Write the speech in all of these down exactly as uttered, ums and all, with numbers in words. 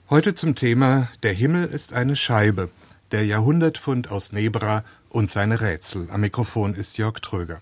Heute zum Thema Der Himmel ist eine Scheibe, der Jahrhundertfund aus Nebra und seine Rätsel. Am Mikrofon ist Jörg Tröger.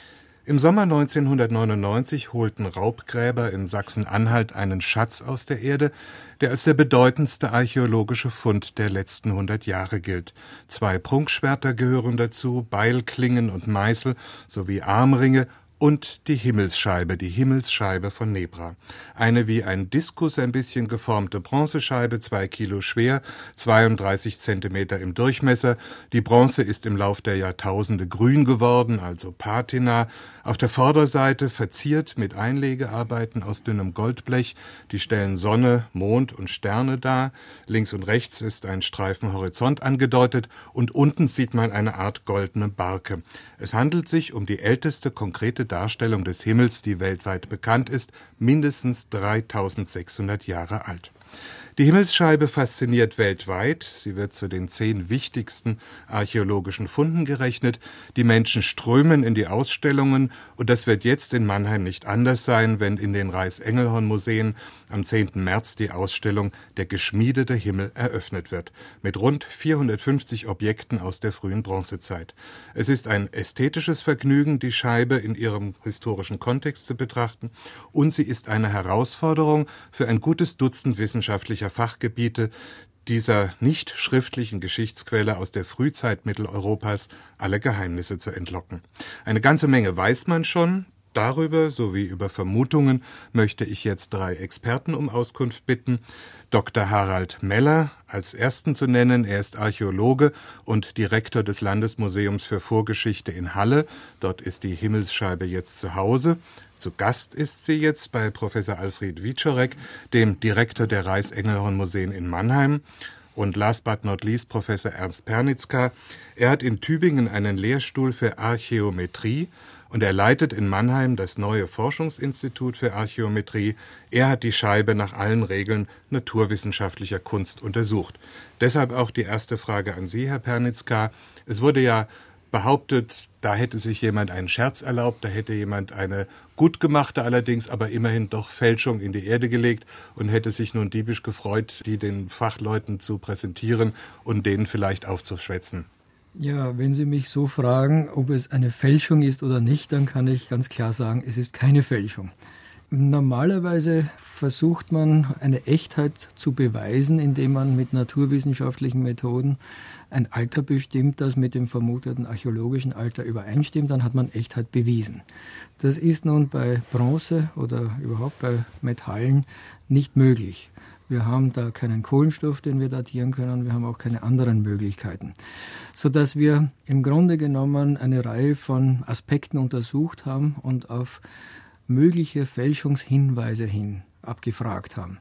Im Sommer neunzehnhundertneunundneunzig holten Raubgräber in Sachsen-Anhalt einen Schatz aus der Erde, der als der bedeutendste archäologische Fund der letzten hundert Jahre gilt. Zwei Prunkschwerter gehören dazu, Beilklingen und Meißel sowie Armringe und die Himmelsscheibe, die Himmelsscheibe von Nebra. Eine wie ein Diskus ein bisschen geformte Bronzescheibe, zwei Kilo schwer, zweiunddreißig Zentimeter im Durchmesser. Die Bronze ist im Lauf der Jahrtausende grün geworden, also Patina. Auf der Vorderseite verziert mit Einlegearbeiten aus dünnem Goldblech. Die stellen Sonne, Mond und Sterne dar. Links und rechts ist ein Streifen Horizont angedeutet und unten sieht man eine Art goldene Barke. Es handelt sich um die älteste konkrete Darstellung des Himmels, die weltweit bekannt ist, mindestens dreitausendsechshundert Jahre alt. Die Himmelsscheibe fasziniert weltweit. Sie wird zu den zehn wichtigsten archäologischen Funden gerechnet. Die Menschen strömen in die Ausstellungen und das wird jetzt in Mannheim nicht anders sein, wenn in den Reichs-Engelhorn-Museen am zehnten März die Ausstellung Der geschmiedete Himmel eröffnet wird, mit rund vierhundertfünfzig Objekten aus der frühen Bronzezeit. Es ist ein ästhetisches Vergnügen, die Scheibe in ihrem historischen Kontext zu betrachten, und sie ist eine Herausforderung für ein gutes Dutzend wissenschaftlicher Fachgebiete, dieser nicht schriftlichen Geschichtsquelle aus der Frühzeit Mitteleuropas alle Geheimnisse zu entlocken. Eine ganze Menge weiß man schon. Darüber sowie über Vermutungen möchte ich jetzt drei Experten um Auskunft bitten. Doktor Harald Meller als ersten zu nennen. Er ist Archäologe und Direktor des Landesmuseums für Vorgeschichte in Halle. Dort ist die Himmelsscheibe jetzt zu Hause. Zu Gast ist sie jetzt bei Professor Alfred Wieczorek, dem Direktor der Reichs-Engelhorn-Museen in Mannheim. Und last but not least Professor Ernst Pernitzka. Er hat in Tübingen einen Lehrstuhl für Archäometrie und er leitet in Mannheim das neue Forschungsinstitut für Archäometrie. Er hat die Scheibe nach allen Regeln naturwissenschaftlicher Kunst untersucht. Deshalb auch die erste Frage an Sie, Herr Pernitzka. Es wurde ja behauptet, da hätte sich jemand einen Scherz erlaubt, da hätte jemand eine gut gemachte, allerdings aber immerhin doch Fälschung in die Erde gelegt und hätte sich nun diebisch gefreut, die den Fachleuten zu präsentieren und denen vielleicht aufzuschwätzen. Ja, wenn Sie mich so fragen, ob es eine Fälschung ist oder nicht, dann kann ich ganz klar sagen, es ist keine Fälschung. Normalerweise versucht man eine Echtheit zu beweisen, indem man mit naturwissenschaftlichen Methoden ein Alter bestimmt, das mit dem vermuteten archäologischen Alter übereinstimmt, dann hat man Echtheit bewiesen. Das ist nun bei Bronze oder überhaupt bei Metallen nicht möglich. Wir haben da keinen Kohlenstoff, den wir datieren können, wir haben auch keine anderen Möglichkeiten. Sodass wir im Grunde genommen eine Reihe von Aspekten untersucht haben und auf mögliche Fälschungshinweise hin abgefragt haben.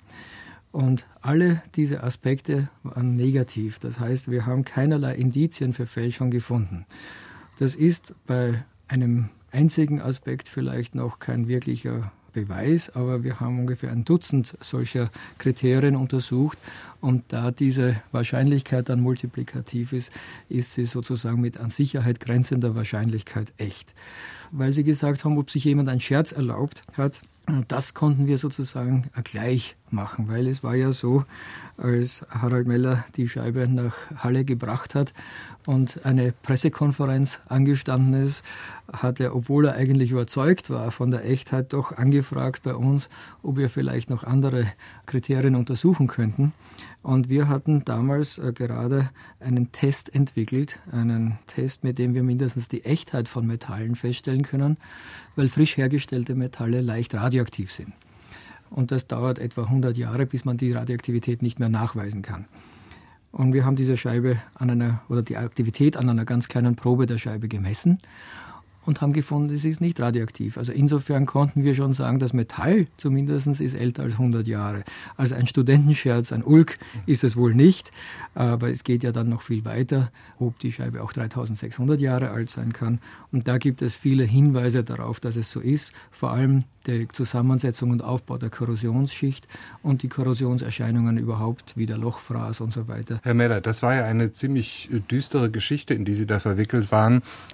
Und alle diese Aspekte waren negativ. Das heißt, wir haben keinerlei Indizien für Fälschung gefunden. Das ist bei einem einzigen Aspekt vielleicht noch kein wirklicher Beweis, aber wir haben ungefähr ein Dutzend solcher Kriterien untersucht und da diese Wahrscheinlichkeit dann multiplikativ ist, ist sie sozusagen mit an Sicherheit grenzender Wahrscheinlichkeit echt. Weil Sie gesagt haben, ob sich jemand einen Scherz erlaubt hat, das konnten wir sozusagen gleich machen, weil es war ja so, als Harald Meller die Scheibe nach Halle gebracht hat und eine Pressekonferenz angestanden ist, hat er, obwohl er eigentlich überzeugt war von der Echtheit, doch angefragt bei uns, ob wir vielleicht noch andere Kriterien untersuchen könnten. Und wir hatten damals äh, gerade einen Test entwickelt, einen Test, mit dem wir mindestens die Echtheit von Metallen feststellen können, weil frisch hergestellte Metalle leicht radioaktiv sind. Und das dauert etwa hundert Jahre, bis man die Radioaktivität nicht mehr nachweisen kann. Und wir haben diese Scheibe an einer, oder die Aktivität an einer ganz kleinen Probe der Scheibe gemessen und haben gefunden, es ist nicht radioaktiv. Also insofern konnten wir schon sagen, das Metall zumindest ist älter als hundert Jahre. Also ein Studentenscherz, ein Ulk ist es wohl nicht, aber es geht ja dann noch viel weiter, ob die Scheibe auch dreitausendsechshundert Jahre alt sein kann. Und da gibt es viele Hinweise darauf, dass es so ist, vor allem die Zusammensetzung und Aufbau der Korrosionsschicht und die Korrosionserscheinungen überhaupt, wie der Lochfraß und so weiter. Herr Meller, das war ja eine ziemlich düstere Geschichte, in die Sie da verwickelt waren.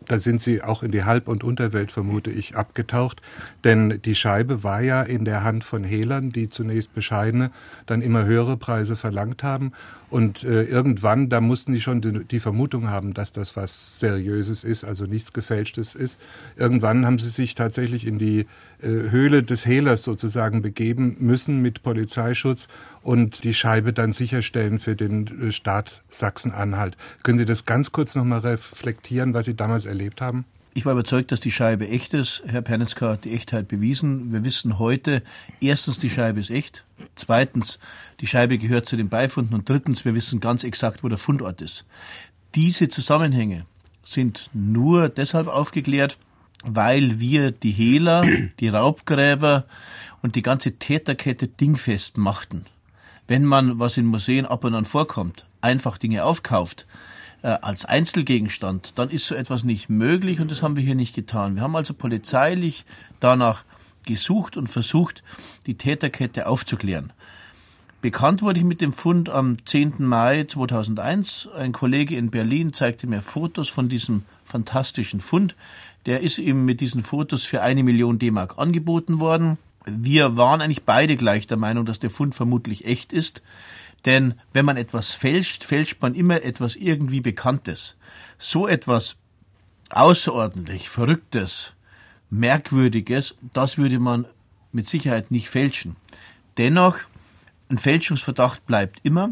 Da sind Sie auch in die Halb- und Unterwelt, vermute ich, abgetaucht. Denn die Scheibe war ja in der Hand von Hehlern, die zunächst bescheidene, dann immer höhere Preise verlangt haben. Und äh, irgendwann, da mussten die schon die, die Vermutung haben, dass das was Seriöses ist, also nichts Gefälschtes ist. Irgendwann haben sie sich tatsächlich in die äh, Höhle des Hehlers sozusagen begeben müssen mit Polizeischutz und die Scheibe dann sicherstellen für den äh, Staat Sachsen-Anhalt. Können Sie das ganz kurz nochmal reflektieren, was Sie damals erlebt haben? Ich war überzeugt, dass die Scheibe echt ist. Herr Pernitzka hat die Echtheit bewiesen. Wir wissen heute, erstens, die Scheibe ist echt. Zweitens, die Scheibe gehört zu den Beifunden. Und drittens, wir wissen ganz exakt, wo der Fundort ist. Diese Zusammenhänge sind nur deshalb aufgeklärt, weil wir die Hehler, die Raubgräber und die ganze Täterkette dingfest machten. Wenn man, was in Museen ab und an vorkommt, einfach Dinge aufkauft, als Einzelgegenstand, dann ist so etwas nicht möglich und das haben wir hier nicht getan. Wir haben also polizeilich danach gesucht und versucht, die Täterkette aufzuklären. Bekannt wurde ich mit dem Fund am zehnten Mai zweitausendeins. Ein Kollege in Berlin zeigte mir Fotos von diesem fantastischen Fund. Der ist ihm mit diesen Fotos für eine Million D-Mark angeboten worden. Wir waren eigentlich beide gleich der Meinung, dass der Fund vermutlich echt ist. Denn wenn man etwas fälscht, fälscht man immer etwas irgendwie Bekanntes. So etwas außerordentlich Verrücktes, Merkwürdiges, das würde man mit Sicherheit nicht fälschen. Dennoch, ein Fälschungsverdacht bleibt immer.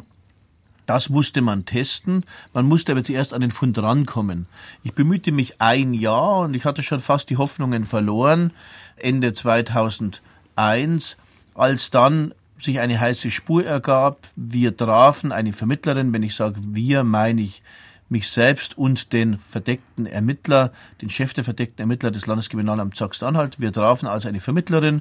Das musste man testen. Man musste aber zuerst an den Fund rankommen. Ich bemühte mich ein Jahr und ich hatte schon fast die Hoffnungen verloren, Ende zweitausendeins, als dann sich eine heiße Spur ergab. Wir trafen eine Vermittlerin, wenn ich sage wir, meine ich mich selbst und den verdeckten Ermittler, den Chef der verdeckten Ermittler des Landeskriminalamts Sachsen-Anhalt. Wir trafen also eine Vermittlerin.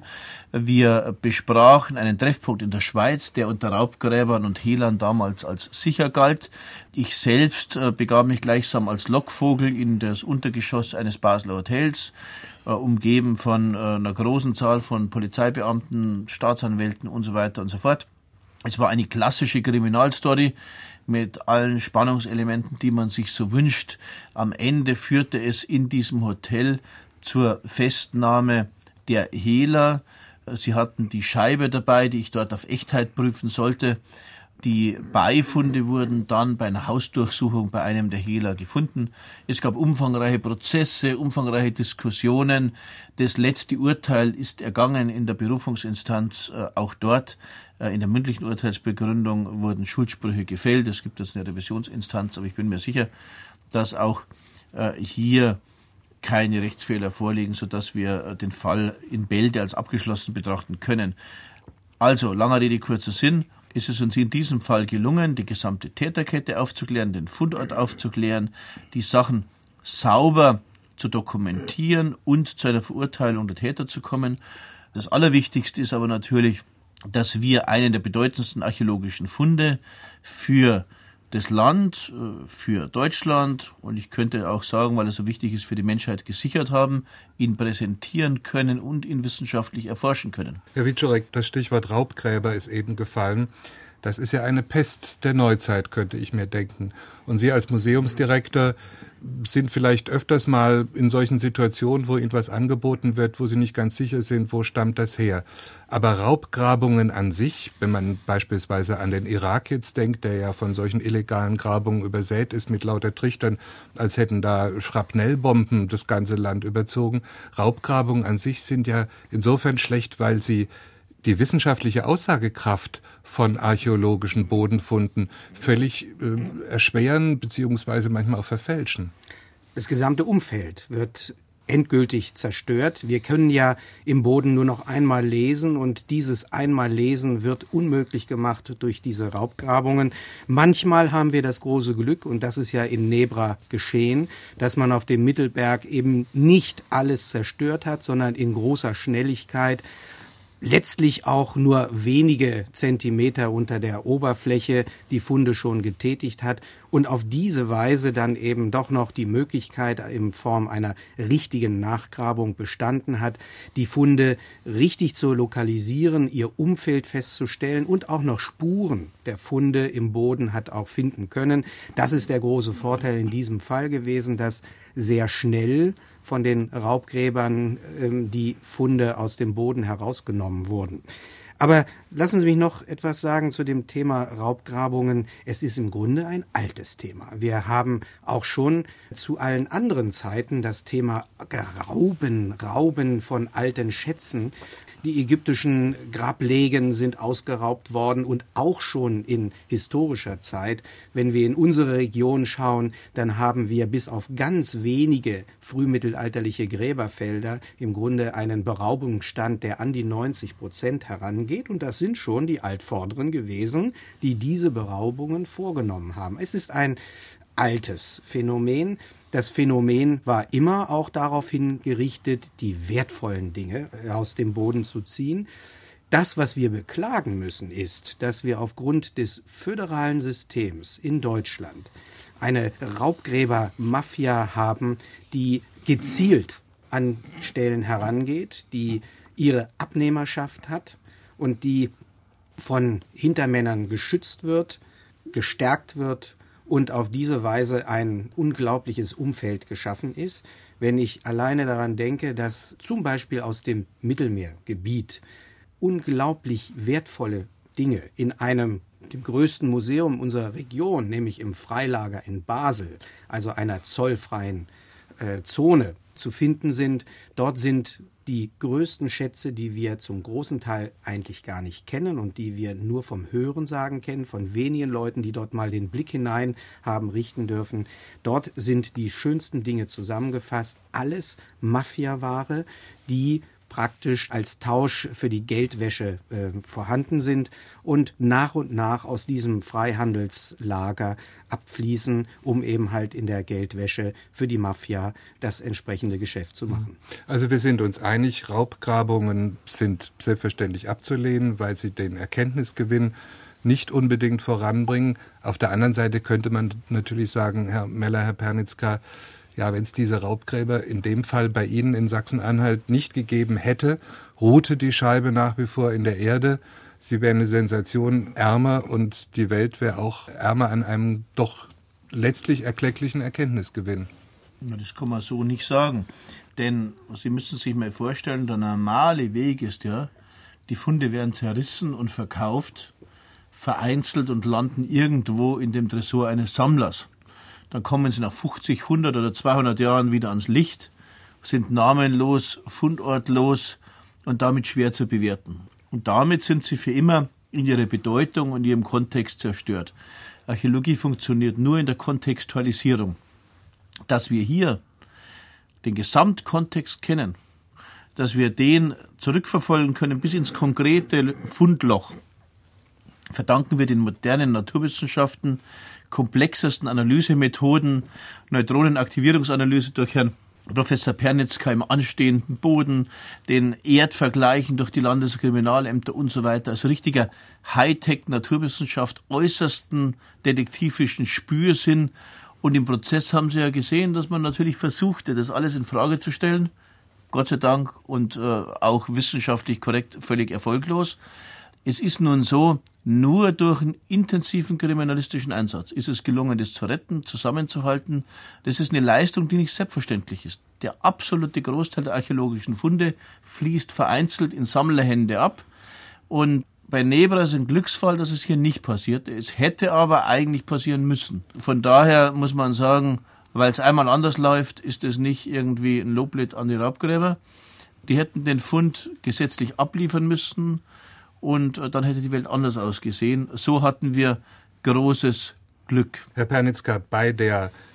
Wir besprachen einen Treffpunkt in der Schweiz, der unter Raubgräbern und Hehlern damals als sicher galt. Ich selbst äh, begab mich gleichsam als Lockvogel in das Untergeschoss eines Basler Hotels, äh, umgeben von äh, einer großen Zahl von Polizeibeamten, Staatsanwälten und so weiter und so fort. Es war eine klassische Kriminalstory mit allen Spannungselementen, die man sich so wünscht. Am Ende führte es in diesem Hotel zur Festnahme der Hehler. Sie hatten die Scheibe dabei, die ich dort auf Echtheit prüfen sollte. Die Beifunde wurden dann bei einer Hausdurchsuchung bei einem der Hehler gefunden. Es gab umfangreiche Prozesse, umfangreiche Diskussionen. Das letzte Urteil ist ergangen in der Berufungsinstanz. Auch dort in der mündlichen Urteilsbegründung wurden Schuldsprüche gefällt. Es gibt jetzt eine Revisionsinstanz, aber ich bin mir sicher, dass auch hier keine Rechtsfehler vorliegen, sodass wir den Fall in Bälde als abgeschlossen betrachten können. Also, langer Rede, kurzer Sinn. Ist es uns in diesem Fall gelungen, die gesamte Täterkette aufzuklären, den Fundort aufzuklären, die Sachen sauber zu dokumentieren und zu einer Verurteilung der Täter zu kommen. Das Allerwichtigste ist aber natürlich, dass wir einen der bedeutendsten archäologischen Funde für das Land, für Deutschland und ich könnte auch sagen, weil er so wichtig ist für die Menschheit, gesichert haben, ihn präsentieren können und ihn wissenschaftlich erforschen können. Herr Wieczorek, das Stichwort Raubgräber ist eben gefallen. Das ist ja eine Pest der Neuzeit, könnte ich mir denken. Und Sie als Museumsdirektor sind vielleicht öfters mal in solchen Situationen, wo Ihnen was angeboten wird, wo Sie nicht ganz sicher sind, wo stammt das her. Aber Raubgrabungen an sich, wenn man beispielsweise an den Irak jetzt denkt, der ja von solchen illegalen Grabungen übersät ist mit lauter Trichtern, als hätten da Schrapnellbomben das ganze Land überzogen. Raubgrabungen an sich sind ja insofern schlecht, weil sie die wissenschaftliche Aussagekraft von archäologischen Bodenfunden völlig äh, erschweren beziehungsweise manchmal auch verfälschen. Das gesamte Umfeld wird endgültig zerstört. Wir können ja im Boden nur noch einmal lesen und dieses einmal Lesen wird unmöglich gemacht durch diese Raubgrabungen. Manchmal haben wir das große Glück, und das ist ja in Nebra geschehen, dass man auf dem Mittelberg eben nicht alles zerstört hat, sondern in großer Schnelligkeit letztlich auch nur wenige Zentimeter unter der Oberfläche die Funde schon getätigt hat und auf diese Weise dann eben doch noch die Möglichkeit in Form einer richtigen Nachgrabung bestanden hat, die Funde richtig zu lokalisieren, ihr Umfeld festzustellen und auch noch Spuren der Funde im Boden hat auch finden können. Das ist der große Vorteil in diesem Fall gewesen, dass sehr schnell von den Raubgräbern ähm, die Funde aus dem Boden herausgenommen wurden. Aber lassen Sie mich noch etwas sagen zu dem Thema Raubgrabungen. Es ist im Grunde ein altes Thema. Wir haben auch schon zu allen anderen Zeiten das Thema Rauben, Rauben von alten Schätzen. Die ägyptischen Grablegen sind ausgeraubt worden und auch schon in historischer Zeit. Wenn wir in unsere Region schauen, dann haben wir bis auf ganz wenige frühmittelalterliche Gräberfelder im Grunde einen Beraubungsstand, der an die neunzig Prozent herangeht. Und das sind schon die Altvorderen gewesen, die diese Beraubungen vorgenommen haben. Es ist ein altes Phänomen. Das Phänomen war immer auch darauf hingerichtet, die wertvollen Dinge aus dem Boden zu ziehen. Das, was wir beklagen müssen, ist, dass wir aufgrund des föderalen Systems in Deutschland eine Raubgräber-Mafia haben, die gezielt an Stellen herangeht, die ihre Abnehmerschaft hat und die von Hintermännern geschützt wird, gestärkt wird und auf diese Weise ein unglaubliches Umfeld geschaffen ist. Wenn ich alleine daran denke, dass zum Beispiel aus dem Mittelmeergebiet unglaublich wertvolle Dinge in einem, dem größten Museum unserer Region, nämlich im Freilager in Basel, also einer zollfreien äh, Zone, zu finden sind. Dort sind die größten Schätze, die wir zum großen Teil eigentlich gar nicht kennen und die wir nur vom Hörensagen kennen, von wenigen Leuten, die dort mal den Blick hinein haben richten dürfen. Dort sind die schönsten Dinge zusammengefasst, alles Mafiaware, die praktisch als Tausch für die Geldwäsche äh, vorhanden sind und nach und nach aus diesem Freihandelslager abfließen, um eben halt in der Geldwäsche für die Mafia das entsprechende Geschäft zu machen. Also wir sind uns einig, Raubgrabungen sind selbstverständlich abzulehnen, weil sie den Erkenntnisgewinn nicht unbedingt voranbringen. Auf der anderen Seite könnte man natürlich sagen, Herr Meller, Herr Pernitzka, ja, wenn es diese Raubgräber in dem Fall bei Ihnen in Sachsen-Anhalt nicht gegeben hätte, ruhte die Scheibe nach wie vor in der Erde. Sie wäre eine Sensation ärmer und die Welt wäre auch ärmer an einem doch letztlich erklecklichen Erkenntnisgewinn. Ja, das kann man so nicht sagen. Denn Sie müssen sich mal vorstellen, der normale Weg ist ja, die Funde werden zerrissen und verkauft, vereinzelt und landen irgendwo in dem Tresor eines Sammlers. Dann kommen sie nach fünfzig, hundert oder zweihundert Jahren wieder ans Licht, sind namenlos, fundortlos und damit schwer zu bewerten. Und damit sind sie für immer in ihrer Bedeutung und ihrem Kontext zerstört. Archäologie funktioniert nur in der Kontextualisierung. Dass wir hier den Gesamtkontext kennen, dass wir den zurückverfolgen können bis ins konkrete Fundloch, verdanken wir den modernen Naturwissenschaften, komplexesten Analysemethoden, Neutronenaktivierungsanalyse durch Herrn Professor Pernitzka im anstehenden Boden, den Erdvergleichen durch die Landeskriminalämter und so weiter, also richtiger Hightech-Naturwissenschaft, äußersten detektivischen Spürsinn. Und im Prozess haben Sie ja gesehen, dass man natürlich versuchte, das alles in Frage zu stellen, Gott sei Dank, und äh, auch wissenschaftlich korrekt, völlig erfolglos. Es ist nun so, nur durch einen intensiven kriminalistischen Einsatz ist es gelungen, das zu retten, zusammenzuhalten. Das ist eine Leistung, die nicht selbstverständlich ist. Der absolute Großteil der archäologischen Funde fließt vereinzelt in Sammlerhände ab. Und bei Nebra ist ein Glücksfall, dass es hier nicht passiert. Es hätte aber eigentlich passieren müssen. Von daher muss man sagen, weil es einmal anders läuft, ist es nicht irgendwie ein Loblied an die Raubgräber. Die hätten den Fund gesetzlich abliefern müssen. Und dann hätte die Welt anders ausgesehen. So hatten wir großes Glück. Herr Pernitzka, bei der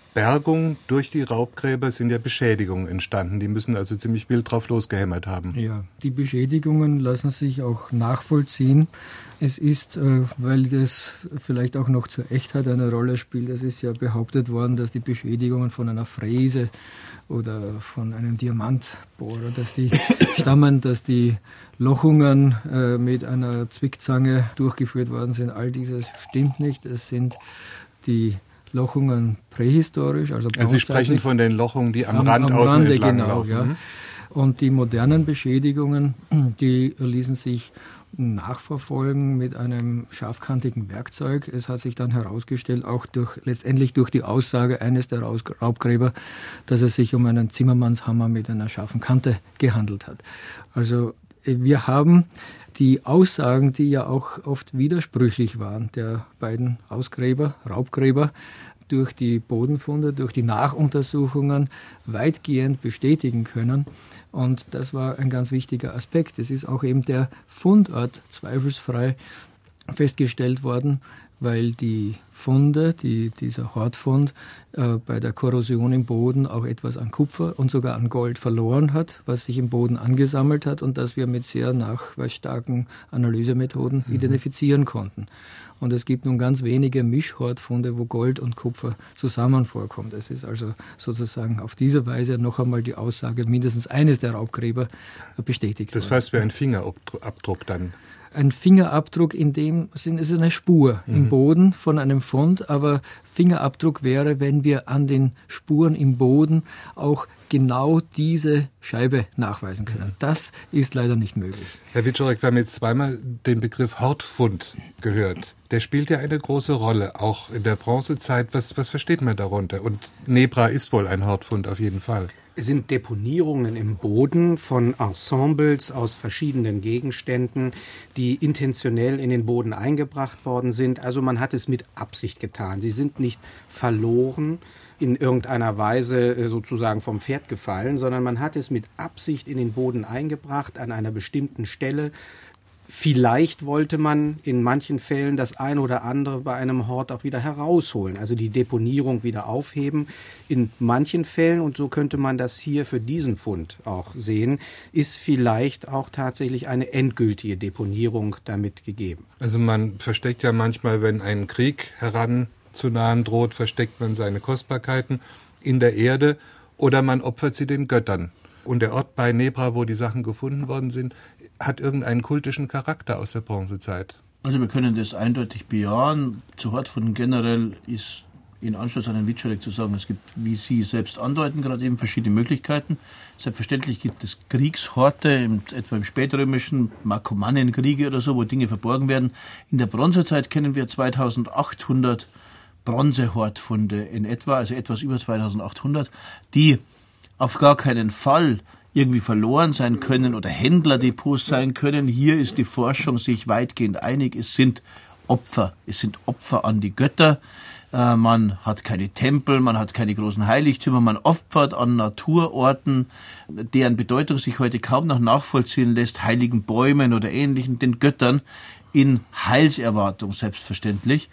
Bergung durch die Raubgräber sind ja Beschädigungen entstanden. Die müssen also ziemlich wild drauf losgehämmert haben. Ja, die Beschädigungen lassen sich auch nachvollziehen. Es ist, äh, weil das vielleicht auch noch zur Echtheit eine Rolle spielt, es ist ja behauptet worden, dass die Beschädigungen von einer Fräse oder von einem Diamantbohrer, dass die stammen, dass die Lochungen äh, mit einer Zwickzange durchgeführt worden sind. All dieses stimmt nicht. Es sind die Lochungen prähistorisch, also Also Sie sprechen von den Lochungen, die am, am Rand am außen Rande, entlang genau, laufen. Ja. Und die modernen Beschädigungen, die ließen sich nachverfolgen mit einem scharfkantigen Werkzeug. Es hat sich dann herausgestellt, auch durch, letztendlich durch die Aussage eines der Raubgräber, dass es sich um einen Zimmermannshammer mit einer scharfen Kante gehandelt hat. Also wir haben die Aussagen, die ja auch oft widersprüchlich waren, der beiden Ausgräber, Raubgräber, durch die Bodenfunde, durch die Nachuntersuchungen weitgehend bestätigen können. Und das war ein ganz wichtiger Aspekt. Es ist auch eben der Fundort zweifelsfrei festgestellt worden, weil die Funde, die, dieser Hortfund, äh, bei der Korrosion im Boden auch etwas an Kupfer und sogar an Gold verloren hat, was sich im Boden angesammelt hat und das wir mit sehr nachweisstarken Analysemethoden mhm. identifizieren konnten. Und es gibt nun ganz wenige Mischhortfunde, wo Gold und Kupfer zusammen vorkommt. Es ist also sozusagen auf diese Weise noch einmal die Aussage mindestens eines der Raubgräber bestätigt worden. Das heißt wie ein Fingerabdruck dann? Ein Fingerabdruck in dem Sinn ist eine Spur mhm. im Boden von einem Fund, aber Fingerabdruck wäre, wenn wir an den Spuren im Boden auch genau diese Scheibe nachweisen können. Das ist leider nicht möglich. Herr Wieczorek, wir haben jetzt zweimal den Begriff Hortfund gehört. Der spielt ja eine große Rolle, auch in der Bronzezeit. Was, was versteht man darunter? Und Nebra ist wohl ein Hortfund auf jeden Fall. Es sind Deponierungen im Boden von Ensembles aus verschiedenen Gegenständen, die intentionell in den Boden eingebracht worden sind. Also man hat es mit Absicht getan. Sie sind nicht verloren, in irgendeiner Weise sozusagen vom Pferd gefallen, sondern man hat es mit Absicht in den Boden eingebracht an einer bestimmten Stelle. Vielleicht wollte man in manchen Fällen das ein oder andere bei einem Hort auch wieder herausholen, also die Deponierung wieder aufheben. In manchen Fällen, und so könnte man das hier für diesen Fund auch sehen, ist vielleicht auch tatsächlich eine endgültige Deponierung damit gegeben. Also man versteckt ja manchmal, wenn ein Krieg heranzunahen droht, versteckt man seine Kostbarkeiten in der Erde oder man opfert sie den Göttern. Und der Ort bei Nebra, wo die Sachen gefunden worden sind, hat irgendeinen kultischen Charakter aus der Bronzezeit. Also wir können das eindeutig bejahen. Zu Hortfunden generell ist in Anschluss an den Wieczorek zu sagen, es gibt, wie Sie selbst andeuten, gerade eben verschiedene Möglichkeiten. Selbstverständlich gibt es Kriegshorte, im, etwa im spätrömischen Markomannenkriege oder so, wo Dinge verborgen werden. In der Bronzezeit kennen wir zweitausendachthundert Bronzehortfunde in etwa, also etwas über zweitausendachthundert, die auf gar keinen Fall irgendwie verloren sein können oder Händlerdepots sein können. Hier ist die Forschung sich weitgehend einig. Es sind Opfer. Es sind Opfer an die Götter. Äh, man hat keine Tempel, man hat keine großen Heiligtümer. Man opfert an Naturorten, deren Bedeutung sich heute kaum noch nachvollziehen lässt, heiligen Bäumen oder Ähnlichen, den Göttern, in Heilserwartung selbstverständlich.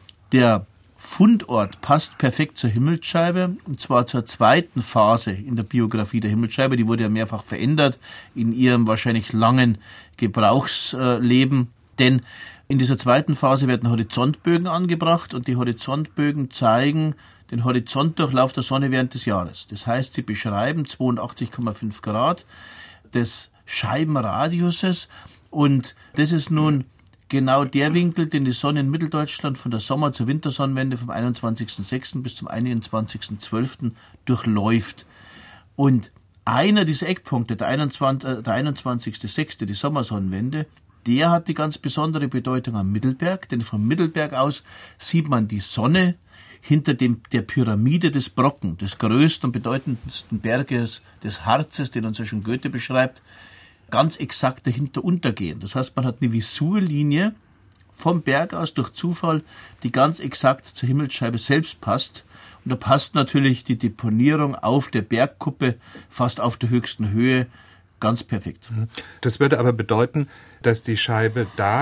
Der Fundort passt perfekt zur Himmelsscheibe, und zwar zur zweiten Phase in der Biografie der Himmelsscheibe. Die wurde ja mehrfach verändert in ihrem wahrscheinlich langen Gebrauchsleben, denn in dieser zweiten Phase werden Horizontbögen angebracht und die Horizontbögen zeigen den Horizontdurchlauf der Sonne während des Jahres. Das heißt, sie beschreiben zweiundachtzig Komma fünf Grad des Scheibenradiuses, und das ist nun genau der Winkel, den die Sonne in Mitteldeutschland von der Sommer- zur Wintersonnenwende vom einundzwanzigsten sechsten bis zum einundzwanzigsten zwölften durchläuft. Und einer dieser Eckpunkte, der einundzwanzigste sechste, die Sommersonnenwende, der hat die ganz besondere Bedeutung am Mittelberg, denn vom Mittelberg aus sieht man die Sonne hinter dem, der Pyramide des Brocken, des größten und bedeutendsten Berges des Harzes, den uns ja schon Goethe beschreibt, ganz exakt dahinter untergehen. Das heißt, man hat eine Visurlinie vom Berg aus durch Zufall, die ganz exakt zur Himmelsscheibe selbst passt. Und da passt natürlich die Deponierung auf der Bergkuppe, fast auf der höchsten Höhe, ganz perfekt. Das würde aber bedeuten, dass die Scheibe da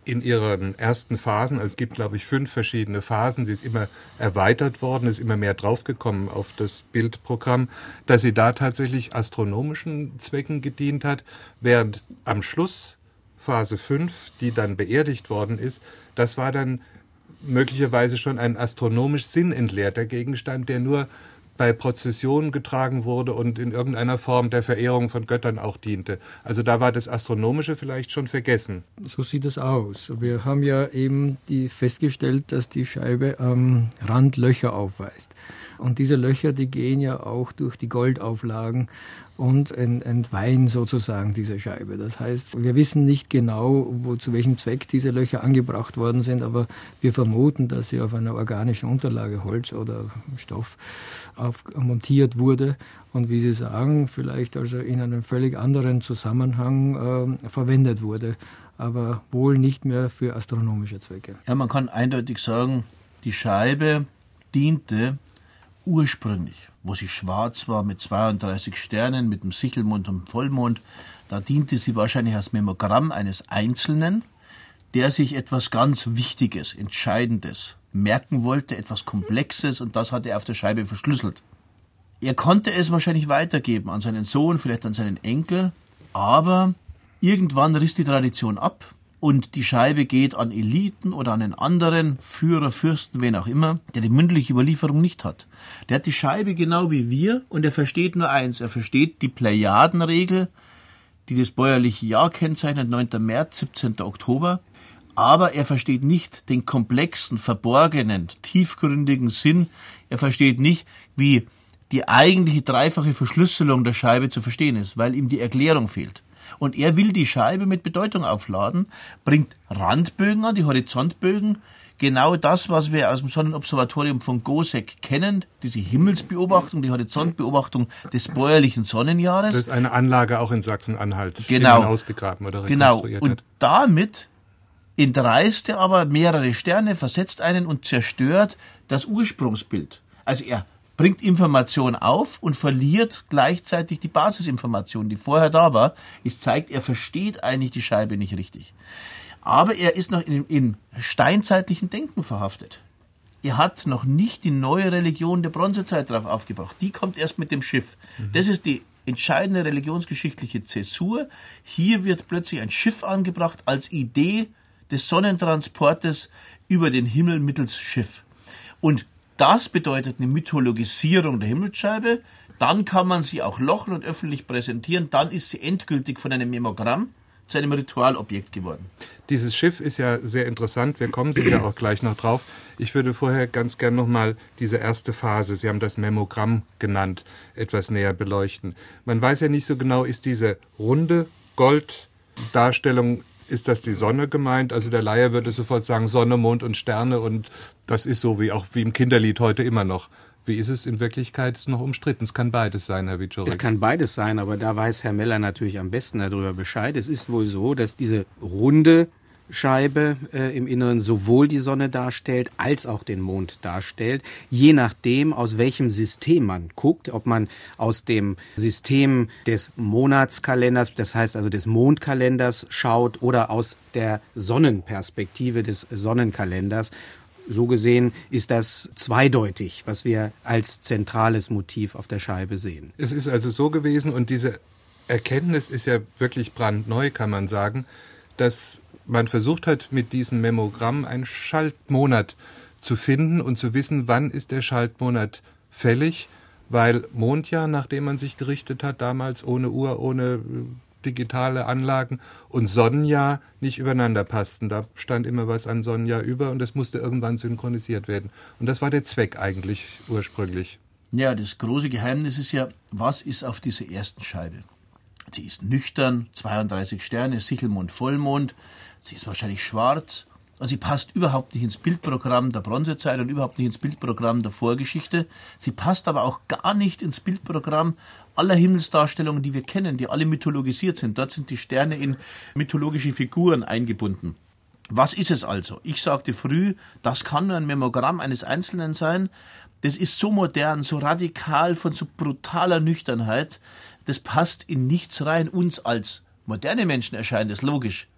in ihren ersten Phasen, also es gibt, glaube ich, fünf verschiedene Phasen, sie ist immer erweitert worden, ist immer mehr draufgekommen auf das Bildprogramm, dass sie da tatsächlich astronomischen Zwecken gedient hat, während am Schluss Phase fünf, die dann beerdigt worden ist, das war dann möglicherweise schon ein astronomisch sinnentleerter Gegenstand, der nur bei Prozessionen getragen wurde und in irgendeiner Form der Verehrung von Göttern auch diente. Also da war das Astronomische vielleicht schon vergessen. So sieht es aus. Wir haben ja eben die festgestellt, dass die Scheibe am Rand Löcher aufweist. Und diese Löcher, die gehen ja auch durch die Goldauflagen und entweihen sozusagen diese Scheibe. Das heißt, wir wissen nicht genau, wo, zu welchem Zweck diese Löcher angebracht worden sind, aber wir vermuten, dass sie auf einer organischen Unterlage, Holz oder Stoff, auf, montiert wurde und, wie Sie sagen, vielleicht also in einem völlig anderen Zusammenhang äh, verwendet wurde, aber wohl nicht mehr für astronomische Zwecke. Ja, man kann eindeutig sagen, die Scheibe diente ursprünglich, wo sie schwarz war mit zweiunddreißig Sternen, mit dem Sichelmond und dem Vollmond, da diente sie wahrscheinlich als Memogramm eines Einzelnen, der sich etwas ganz Wichtiges, Entscheidendes merken wollte, etwas Komplexes, und das hat er auf der Scheibe verschlüsselt. Er konnte es wahrscheinlich weitergeben an seinen Sohn, vielleicht an seinen Enkel, aber irgendwann riss die Tradition ab und die Scheibe geht an Eliten oder an einen anderen Führer, Fürsten, wen auch immer, der die mündliche Überlieferung nicht hat. Der hat die Scheibe genau wie wir und er versteht nur eins, er versteht die Plejadenregel, die das bäuerliche Jahr kennzeichnet, neunter März, siebzehnter Oktober, aber er versteht nicht den komplexen, verborgenen, tiefgründigen Sinn, er versteht nicht, wie die eigentliche dreifache Verschlüsselung der Scheibe zu verstehen ist, weil ihm die Erklärung fehlt. Und er will die Scheibe mit Bedeutung aufladen, bringt Randbögen an, die Horizontbögen, genau das, was wir aus dem Sonnenobservatorium von Goseck kennen, diese Himmelsbeobachtung, die Horizontbeobachtung des bäuerlichen Sonnenjahres. Das ist eine Anlage auch in Sachsen-Anhalt, genau, die man ausgegraben oder rekonstruiert genau. hat. Und damit entreißt er aber mehrere Sterne, versetzt einen und zerstört das Ursprungsbild. Also er bringt Information auf und verliert gleichzeitig die Basisinformation, die vorher da war. Es zeigt, er versteht eigentlich die Scheibe nicht richtig. Aber er ist noch in, in steinzeitlichen Denken verhaftet. Er hat noch nicht die neue Religion der Bronzezeit drauf aufgebracht. Die kommt erst mit dem Schiff. Mhm. Das ist die entscheidende religionsgeschichtliche Zäsur. Hier wird plötzlich ein Schiff angebracht als Idee des Sonnentransportes über den Himmel mittels Schiff. Und das bedeutet eine Mythologisierung der Himmelsscheibe. Dann kann man sie auch lochen und öffentlich präsentieren. Dann ist sie endgültig von einem Memogramm zu einem Ritualobjekt geworden. Dieses Schiff ist ja sehr interessant. Wir kommen sicher auch gleich noch drauf. Ich würde vorher ganz gern nochmal diese erste Phase, Sie haben das Memogramm genannt, etwas näher beleuchten. Man weiß ja nicht so genau, ist diese runde Golddarstellung, ist das die Sonne gemeint? Also der Laie würde sofort sagen Sonne, Mond und Sterne, und das ist so wie auch wie im Kinderlied heute immer noch. Wie ist es in Wirklichkeit? Es ist noch umstritten. Es kann beides sein, Herr Wieczorek. Es kann beides sein, aber da weiß Herr Meller natürlich am besten darüber Bescheid. Es ist wohl so, dass diese runde Scheibe äh, im Inneren sowohl die Sonne darstellt, als auch den Mond darstellt, je nachdem, aus welchem System man guckt, ob man aus dem System des Monatskalenders, das heißt also des Mondkalenders schaut, oder aus der Sonnenperspektive des Sonnenkalenders. So gesehen ist das zweideutig, was wir als zentrales Motiv auf der Scheibe sehen. Es ist also so gewesen, und diese Erkenntnis ist ja wirklich brandneu, kann man sagen, dass man versucht hat, mit diesem Memogramm einen Schaltmonat zu finden und zu wissen, wann ist der Schaltmonat fällig, weil Mondjahr, nach dem man sich gerichtet hat, damals ohne Uhr, ohne digitale Anlagen, und Sonnenjahr nicht übereinander passten. Da stand immer was an Sonnenjahr über und das musste irgendwann synchronisiert werden. Und das war der Zweck eigentlich ursprünglich. Ja, das große Geheimnis ist ja, was ist auf dieser ersten Scheibe? Sie ist nüchtern, zweiunddreißig Sterne, Sichelmond, Vollmond. Sie ist wahrscheinlich schwarz und sie passt überhaupt nicht ins Bildprogramm der Bronzezeit und überhaupt nicht ins Bildprogramm der Vorgeschichte. Sie passt aber auch gar nicht ins Bildprogramm aller Himmelsdarstellungen, die wir kennen, die alle mythologisiert sind. Dort sind die Sterne in mythologische Figuren eingebunden. Was ist es also? Ich sagte früh, das kann nur ein Memogramm eines Einzelnen sein. Das ist so modern, so radikal, von so brutaler Nüchternheit. Das passt in nichts rein. Uns als moderne Menschen erscheint es logisch.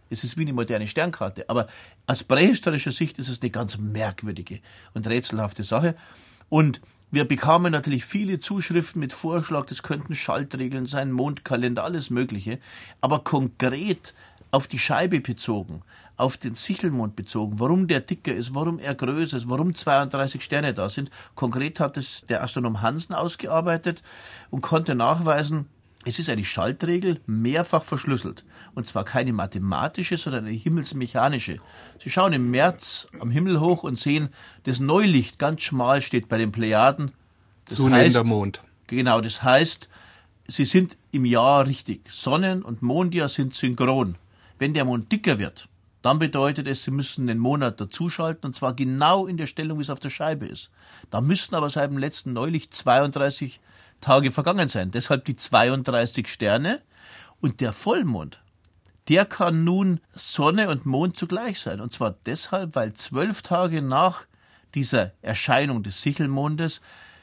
Es ist wie eine moderne Sternkarte. Aber aus prähistorischer Sicht ist es eine ganz merkwürdige und rätselhafte Sache. Und wir bekamen natürlich viele Zuschriften mit Vorschlag, das könnten Schaltregeln sein, Mondkalender, alles Mögliche. Aber konkret auf die Scheibe bezogen, auf den Sichelmond bezogen, warum der dicker ist, warum er größer ist, warum zweiunddreißig Sterne da sind. Konkret hat es der Astronom Hansen ausgearbeitet und konnte nachweisen, es ist eine Schaltregel, mehrfach verschlüsselt. Und zwar keine mathematische, sondern eine himmelsmechanische. Sie schauen im März am Himmel hoch und sehen, das Neulicht ganz schmal steht bei den Plejaden. Das Zunehmender heißt, Mond. Genau, das heißt, sie sind im Jahr richtig. Sonnen- und Mondjahr sind synchron. Wenn der Mond dicker wird, dann bedeutet es, Sie müssen den Monat dazuschalten, und zwar genau in der Stellung, wie es auf der Scheibe ist. Da müssten aber seit dem letzten Neulicht zweiunddreißig Tage vergangen sein. Deshalb die zweiunddreißig Sterne. Und der Vollmond, der kann nun Sonne und Mond zugleich sein. Und zwar deshalb, weil zwölf Tage nach dieser Erscheinung des Sichelmondes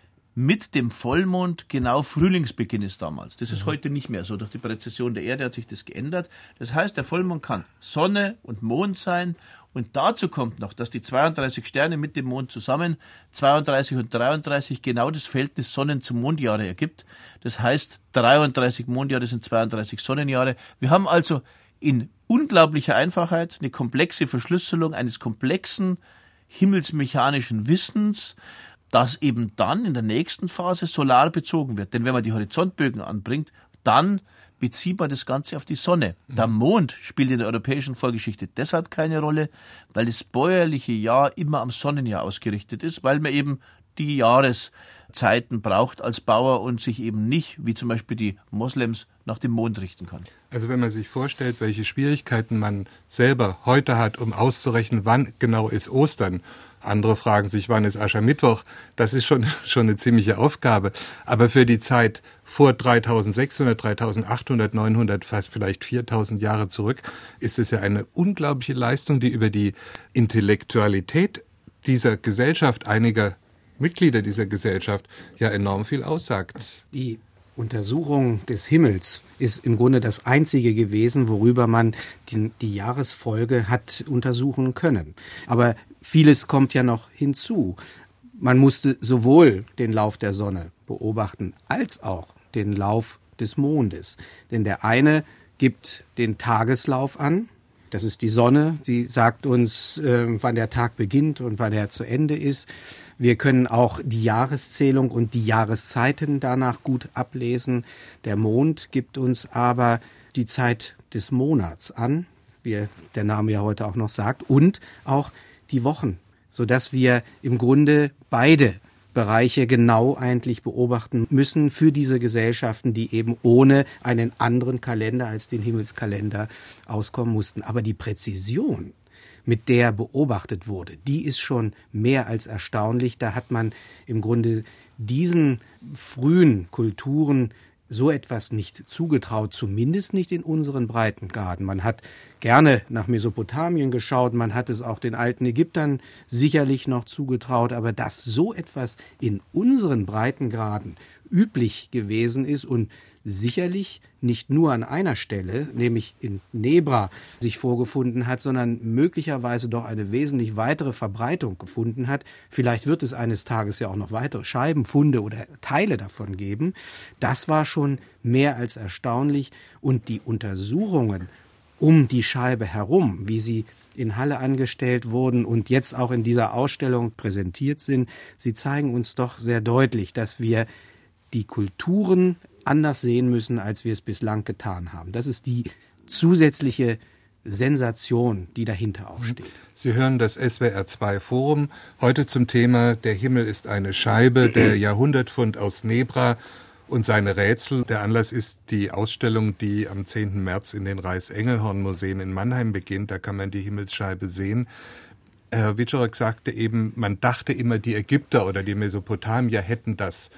mit dem Vollmond genau Frühlingsbeginn ist damals. Das ist mhm. heute nicht mehr so. Durch die Präzession der Erde hat sich das geändert. Das heißt, der Vollmond kann Sonne und Mond sein. Und dazu kommt noch, dass die zweiunddreißig Sterne mit dem Mond zusammen zweiunddreißig und dreiunddreißig genau das Verhältnis Sonnen- zu Mondjahre ergibt. Das heißt, dreiunddreißig Mondjahre sind zweiunddreißig Sonnenjahre. Wir haben also in unglaublicher Einfachheit eine komplexe Verschlüsselung eines komplexen himmelsmechanischen Wissens, das eben dann in der nächsten Phase solar bezogen wird. Denn wenn man die Horizontbögen anbringt, dann bezieht man das Ganze auf die Sonne. Der Mond spielt in der europäischen Vorgeschichte deshalb keine Rolle, weil das bäuerliche Jahr immer am Sonnenjahr ausgerichtet ist, weil man eben die Jahreszeiten braucht als Bauer und sich eben nicht, wie zum Beispiel die Moslems, nach dem Mond richten kann. Also wenn man sich vorstellt, welche Schwierigkeiten man selber heute hat, um auszurechnen, wann genau ist Ostern. Andere fragen sich, wann ist Aschermittwoch? Das ist schon, schon eine ziemliche Aufgabe. Aber für die Zeit vor dreitausendsechshundert, dreitausendachthundert, neunhundert, fast vielleicht viertausend Jahre zurück, ist es ja eine unglaubliche Leistung, die über die Intellektualität dieser Gesellschaft, einiger Mitglieder dieser Gesellschaft, ja enorm viel aussagt. Die Untersuchung des Himmels ist im Grunde das Einzige gewesen, worüber man die, die Jahresfolge hat untersuchen können. Aber vieles kommt ja noch hinzu. Man musste sowohl den Lauf der Sonne beobachten, als auch den Lauf des Mondes. Denn der eine gibt den Tageslauf an. Das ist die Sonne. Sie sagt uns, äh, wann der Tag beginnt und wann er zu Ende ist. Wir können auch die Jahreszählung und die Jahreszeiten danach gut ablesen. Der Mond gibt uns aber die Zeit des Monats an, wie der Name ja heute auch noch sagt, und auch die Wochen, sodass wir im Grunde beide Bereiche genau eigentlich beobachten müssen für diese Gesellschaften, die eben ohne einen anderen Kalender als den Himmelskalender auskommen mussten. Aber die Präzision, mit der beobachtet wurde, die ist schon mehr als erstaunlich. Da hat man im Grunde diesen frühen Kulturen so etwas nicht zugetraut, zumindest nicht in unseren Breitengraden. Man hat gerne nach Mesopotamien geschaut, man hat es auch den alten Ägyptern sicherlich noch zugetraut, aber dass so etwas in unseren Breitengraden üblich gewesen ist und sicherlich nicht nur an einer Stelle, nämlich in Nebra, sich vorgefunden hat, sondern möglicherweise doch eine wesentlich weitere Verbreitung gefunden hat. Vielleicht wird es eines Tages ja auch noch weitere Scheibenfunde oder Teile davon geben. Das war schon mehr als erstaunlich. Und die Untersuchungen um die Scheibe herum, wie sie in Halle angestellt wurden und jetzt auch in dieser Ausstellung präsentiert sind, sie zeigen uns doch sehr deutlich, dass wir die Kulturen anders sehen müssen, als wir es bislang getan haben. Das ist die zusätzliche Sensation, die dahinter auch steht. Sie hören das S W R zwei Forum, heute zum Thema Der Himmel ist eine Scheibe, der Jahrhundertfund aus Nebra und seine Rätsel. Der Anlass ist die Ausstellung, die am zehnten März in den Reichs-Engelhorn-Museen in Mannheim beginnt. Da kann man die Himmelsscheibe sehen. Herr Wieczorek sagte eben, man dachte immer, die Ägypter oder die Mesopotamier hätten das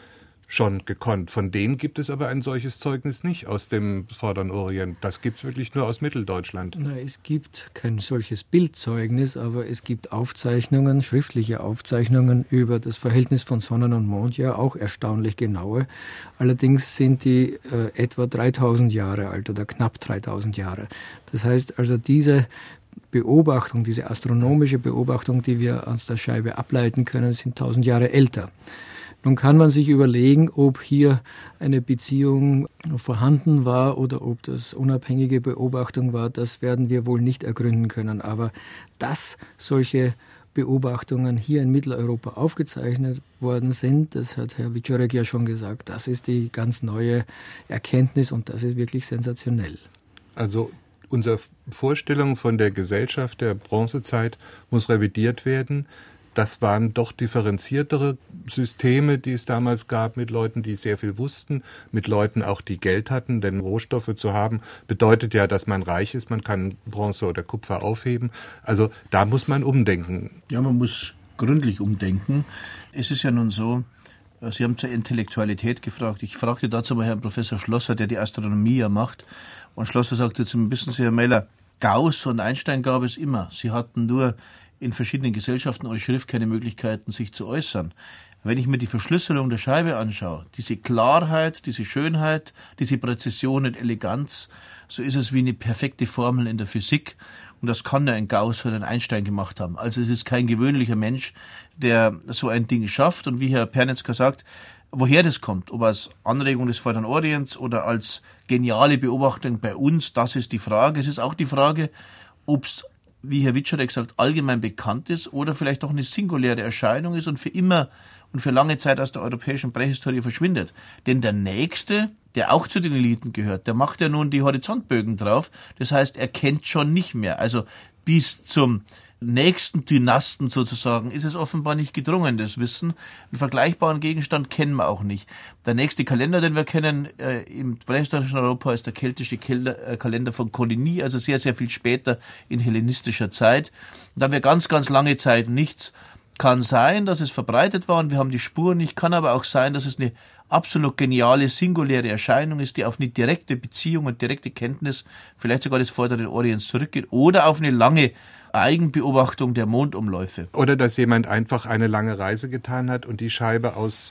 schon gekonnt. Von denen gibt es aber ein solches Zeugnis nicht aus dem Vorderen Orient. Das gibt es wirklich nur aus Mitteldeutschland. Na, es gibt kein solches Bildzeugnis, aber es gibt Aufzeichnungen, schriftliche Aufzeichnungen über das Verhältnis von Sonnen- und Mondjahr, auch erstaunlich genaue. Allerdings sind die äh, etwa dreitausend Jahre alt oder knapp dreitausend Jahre. Das heißt also, diese Beobachtung, diese astronomische Beobachtung, die wir aus der Scheibe ableiten können, sind tausend Jahre älter. Nun kann man sich überlegen, ob hier eine Beziehung vorhanden war oder ob das unabhängige Beobachtung war. Das werden wir wohl nicht ergründen können. Aber dass solche Beobachtungen hier in Mitteleuropa aufgezeichnet worden sind, das hat Herr Wieczorek ja schon gesagt, das ist die ganz neue Erkenntnis und das ist wirklich sensationell. Also unsere Vorstellung von der Gesellschaft der Bronzezeit muss revidiert werden. Das waren doch differenziertere Systeme, die es damals gab, mit Leuten, die sehr viel wussten, mit Leuten auch, die Geld hatten, denn Rohstoffe zu haben bedeutet ja, dass man reich ist, man kann Bronze oder Kupfer aufheben. Also da muss man umdenken. Ja, man muss gründlich umdenken. Es ist ja nun so, Sie haben zur Intellektualität gefragt. Ich fragte dazu mal Herrn Professor Schlosser, der die Astronomie ja macht. Und Schlosser sagte zu mir, wissen Sie, Herr Meller, Gauss und Einstein gab es immer. Sie hatten nur in verschiedenen Gesellschaften ohne Schrift keine Möglichkeiten, sich zu äußern. Wenn ich mir die Verschlüsselung der Scheibe anschaue, diese Klarheit, diese Schönheit, diese Präzision und Eleganz, so ist es wie eine perfekte Formel in der Physik. Und das kann ja ein Gauss oder ein Einstein gemacht haben. Also es ist kein gewöhnlicher Mensch, der so ein Ding schafft. Und wie Herr Pernitzka sagt, woher das kommt, ob als Anregung des Vorderen Orients oder als geniale Beobachtung bei uns, das ist die Frage. Es ist auch die Frage, ob es, wie Herr Wieczorek sagt, allgemein bekannt ist oder vielleicht auch eine singuläre Erscheinung ist und für immer und für lange Zeit aus der europäischen Prähistorie verschwindet. Denn der Nächste, der auch zu den Eliten gehört, der macht ja nun die Horizontbögen drauf. Das heißt, er kennt schon nicht mehr. Also bis zum nächsten Dynasten sozusagen ist es offenbar nicht gedrungen, das Wissen. Einen vergleichbaren Gegenstand kennen wir auch nicht. Der nächste Kalender, den wir kennen äh, im prähistorischen Europa, ist der keltische Kelder, äh, Kalender von Coligny, also sehr, sehr viel später in hellenistischer Zeit. Und da haben wir ganz, ganz lange Zeit nichts. Kann sein, dass es verbreitet war und wir haben die Spuren nicht. Kann aber auch sein, dass es eine absolut geniale, singuläre Erscheinung ist, die auf eine direkte Beziehung und direkte Kenntnis, vielleicht sogar des Vorderen Orients zurückgeht oder auf eine lange Eigenbeobachtung der Mondumläufe. Oder dass jemand einfach eine lange Reise getan hat und die Scheibe aus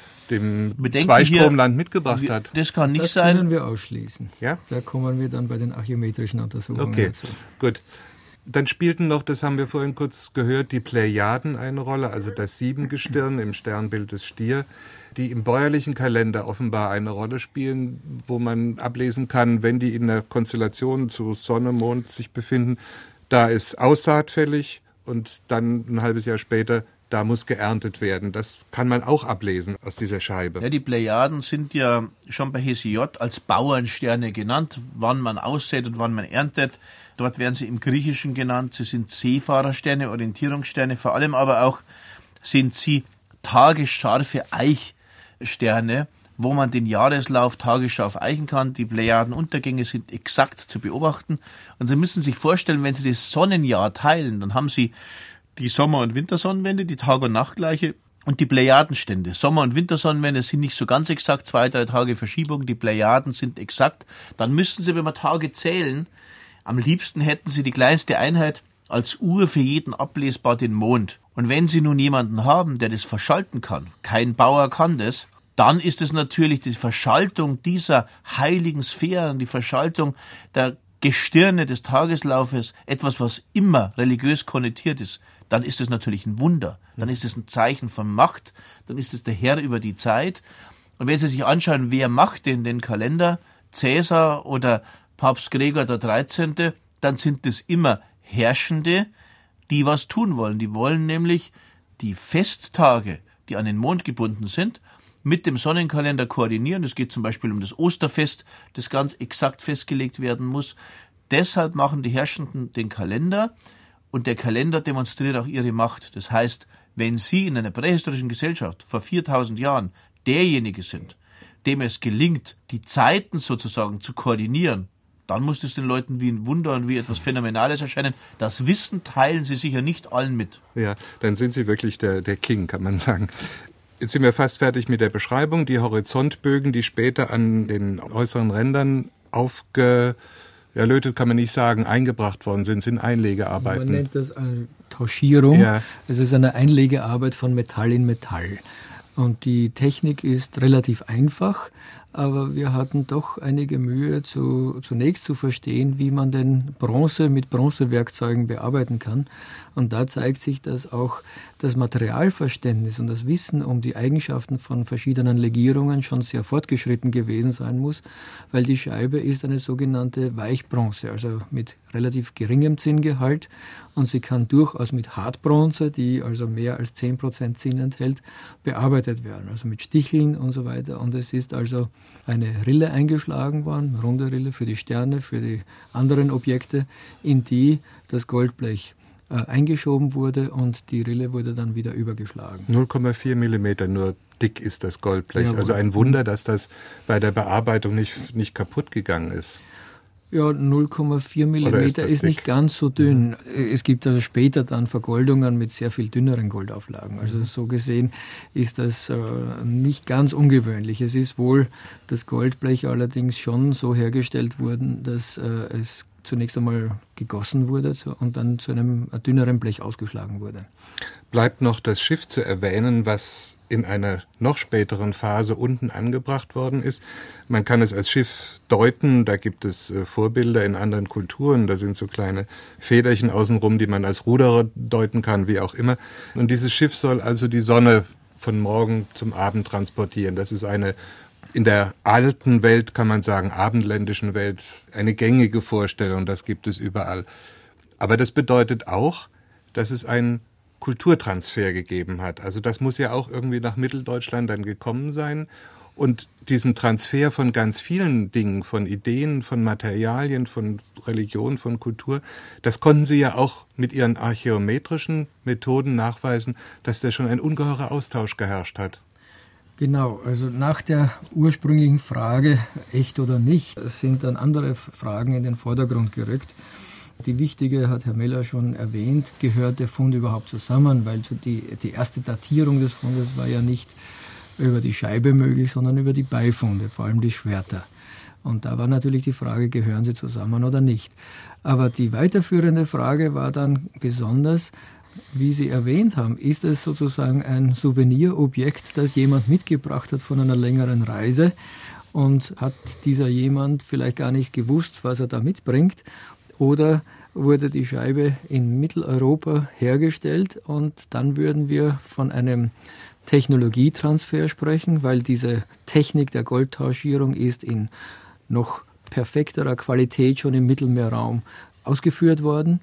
dem Bedenken Zweistromland hier, mitgebracht hat. Das kann nicht das sein. Das können wir ausschließen. Ja? Da kommen wir dann bei den archäometrischen Untersuchungen okay, dazu. Gut. Dann spielten noch, das haben wir vorhin kurz gehört, die Plejaden eine Rolle, also das Siebengestirn im Sternbild des Stier, die im bäuerlichen Kalender offenbar eine Rolle spielen, wo man ablesen kann, wenn die in der Konstellation zu Sonne, Mond sich befinden, da ist Aussaat fällig und dann ein halbes Jahr später, da muss geerntet werden. Das kann man auch ablesen aus dieser Scheibe. Ja, die Plejaden sind ja schon bei Hesiod als Bauernsterne genannt, wann man aussät und wann man erntet. Dort werden sie im Griechischen genannt. Sie sind Seefahrersterne, Orientierungssterne. Vor allem aber auch sind sie tagesscharfe Eichsterne, wo man den Jahreslauf tagesscharf eichen kann. Die Plejadenuntergänge sind exakt zu beobachten. Und Sie müssen sich vorstellen, wenn Sie das Sonnenjahr teilen, dann haben Sie die Sommer- und Wintersonnenwende, die Tag- und Nachtgleiche und die Plejadenstände. Sommer- und Wintersonnenwende sind nicht so ganz exakt, zwei, drei Tage Verschiebung. Die Plejaden sind exakt. Dann müssen Sie, wenn wir Tage zählen, am liebsten hätten Sie die kleinste Einheit als Uhr für jeden ablesbar den Mond. Und wenn Sie nun jemanden haben, der das verschalten kann, kein Bauer kann das, dann ist es natürlich die Verschaltung dieser heiligen Sphären, die Verschaltung der Gestirne des Tageslaufes, etwas, was immer religiös konnotiert ist. Dann ist es natürlich ein Wunder. Dann ist es ein Zeichen von Macht. Dann ist es der Herr über die Zeit. Und wenn Sie sich anschauen, wer macht denn den Kalender, Cäsar oder Papst Gregor der dreizehnte, dann sind es immer Herrschende, die was tun wollen. Die wollen nämlich die Festtage, die an den Mond gebunden sind, mit dem Sonnenkalender koordinieren. Es geht zum Beispiel um das Osterfest, das ganz exakt festgelegt werden muss. Deshalb machen die Herrschenden den Kalender und der Kalender demonstriert auch ihre Macht. Das heißt, wenn Sie in einer prähistorischen Gesellschaft vor viertausend Jahren derjenige sind, dem es gelingt, die Zeiten sozusagen zu koordinieren, dann muss es den Leuten wie ein Wunder und wie etwas Phänomenales erscheinen. Das Wissen teilen sie sicher nicht allen mit. Ja, dann sind Sie wirklich der, der King, kann man sagen. Jetzt sind wir fast fertig mit der Beschreibung. Die Horizontbögen, die später an den äußeren Rändern aufge... Ja, lötet kann man nicht sagen, eingebracht worden sind, sind Einlegearbeiten. Man nennt das eine Tauschierung. Ja. Es ist eine Einlegearbeit von Metall in Metall. Und die Technik ist relativ einfach, aber wir hatten doch einige Mühe, zu, zunächst zu verstehen, wie man denn Bronze mit Bronzewerkzeugen bearbeiten kann. Und da zeigt sich, dass auch das Materialverständnis und das Wissen um die Eigenschaften von verschiedenen Legierungen schon sehr fortgeschritten gewesen sein muss, weil die Scheibe ist eine sogenannte Weichbronze, also mit relativ geringem Zinngehalt, und sie kann durchaus mit Hartbronze, die also mehr als zehn Prozent Zinn enthält, bearbeitet werden, also mit Sticheln und so weiter. Und es ist also eine Rille eingeschlagen worden, eine runde Rille für die Sterne, für die anderen Objekte, in die das Goldblech äh, eingeschoben wurde, und die Rille wurde dann wieder übergeschlagen. null Komma vier Millimeter nur dick ist das Goldblech. Jawohl. Also ein Wunder, dass das bei der Bearbeitung nicht, nicht kaputt gegangen ist. Ja, null Komma vier Millimeter ist das ist nicht dick? ganz so dünn. Es gibt also später dann Vergoldungen mit sehr viel dünneren Goldauflagen. Also so gesehen ist das äh, nicht ganz ungewöhnlich. Es ist wohl das Goldblech allerdings schon so hergestellt worden, dass äh, es zunächst einmal gegossen wurde und dann zu einem dünneren Blech ausgeschlagen wurde. Bleibt noch das Schiff zu erwähnen, was in einer noch späteren Phase unten angebracht worden ist. Man kann es als Schiff deuten, da gibt es äh, Vorbilder in anderen Kulturen, da sind so kleine Federchen außenrum, die man als Ruderer deuten kann, wie auch immer. Und dieses Schiff soll also die Sonne von morgen zum Abend transportieren. Das ist eine in der alten Welt, kann man sagen, abendländischen Welt, eine gängige Vorstellung, das gibt es überall. Aber das bedeutet auch, dass es einen Kulturtransfer gegeben hat. Also das muss ja auch irgendwie nach Mitteldeutschland dann gekommen sein. Und diesen Transfer von ganz vielen Dingen, von Ideen, von Materialien, von Religion, von Kultur, das konnten Sie ja auch mit Ihren archäometrischen Methoden nachweisen, dass da schon ein ungeheurer Austausch geherrscht hat. Genau, also nach der ursprünglichen Frage, echt oder nicht, sind dann andere Fragen in den Vordergrund gerückt. Die wichtige, hat Herr Meller schon erwähnt, gehört der Fund überhaupt zusammen, weil die, die erste Datierung des Fundes war ja nicht über die Scheibe möglich, sondern über die Beifunde, vor allem die Schwerter. Und da war natürlich die Frage, gehören sie zusammen oder nicht. Aber die weiterführende Frage war dann besonders, wie Sie erwähnt haben, ist es sozusagen ein Souvenirobjekt, das jemand mitgebracht hat von einer längeren Reise, und hat dieser jemand vielleicht gar nicht gewusst, was er da mitbringt, oder wurde die Scheibe in Mitteleuropa hergestellt, und dann würden wir von einem Technologietransfer sprechen, weil diese Technik der Goldtauschierung ist in noch perfekterer Qualität schon im Mittelmeerraum ausgeführt worden,